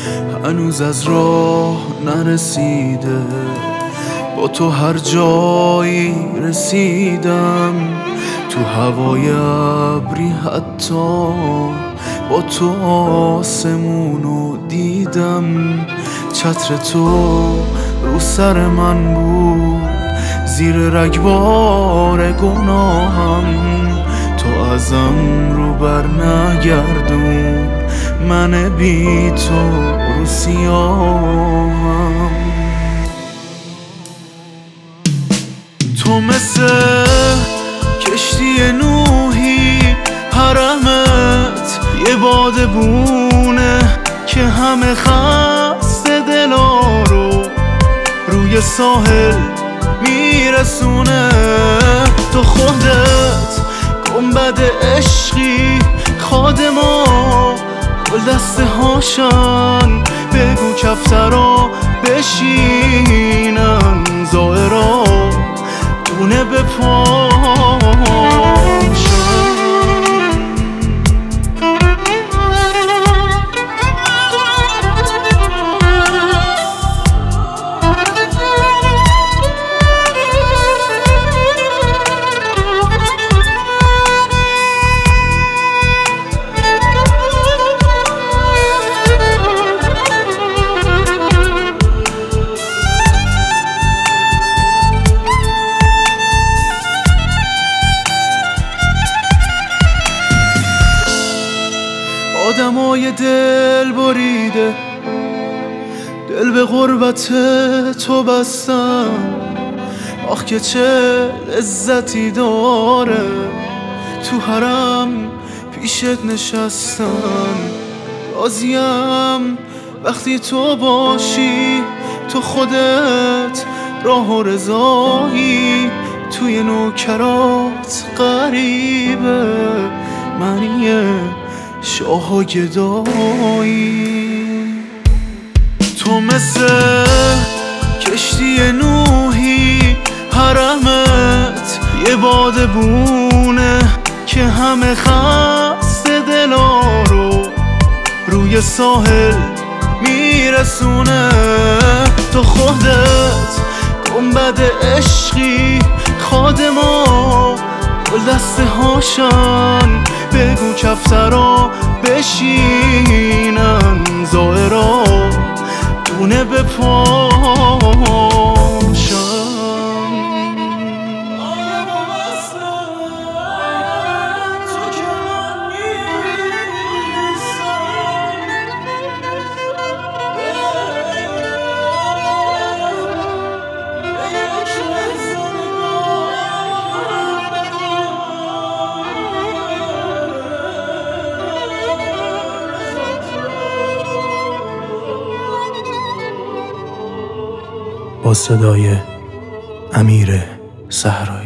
هنوز از راه نرسیده، با تو هر جایی رسیدم، تو هوای ابری حتی با تو آسمونو دیدم. چتر تو رو سر من بود، زیر رگبار گناهم، تو ازم رو بر نگردون، من بی تو رو سیاهم. تو مثل کشتی نوحی، حرمت یه بادبونه که همه خسته دلا رو روی ساحل میرسونه. تو خودت گنبد عشقی، خادما گل دسته هاشن، بگو کفترا بشینن، زائرا دونه به پاشن. آدمای دل بریده، دل به غربت تو بستن، آخ که چه لذتی داره تو حرم پیشت نشستن. راضیم وقتی تو باشی، تو خودت راه و رضایی، توی نوکرات غریبه منیه شاه و گدایی. تو مثل کشتی نوحی، حرمت یه بادبونه که همه خسته دلا رو روی ساحل میرسونه. تو خودت گنبد عشقی، خادما گل دسته هاشن، بگو کفترا بشینن، زائرا دونه به پاشن. با صدای امیر صحرایی.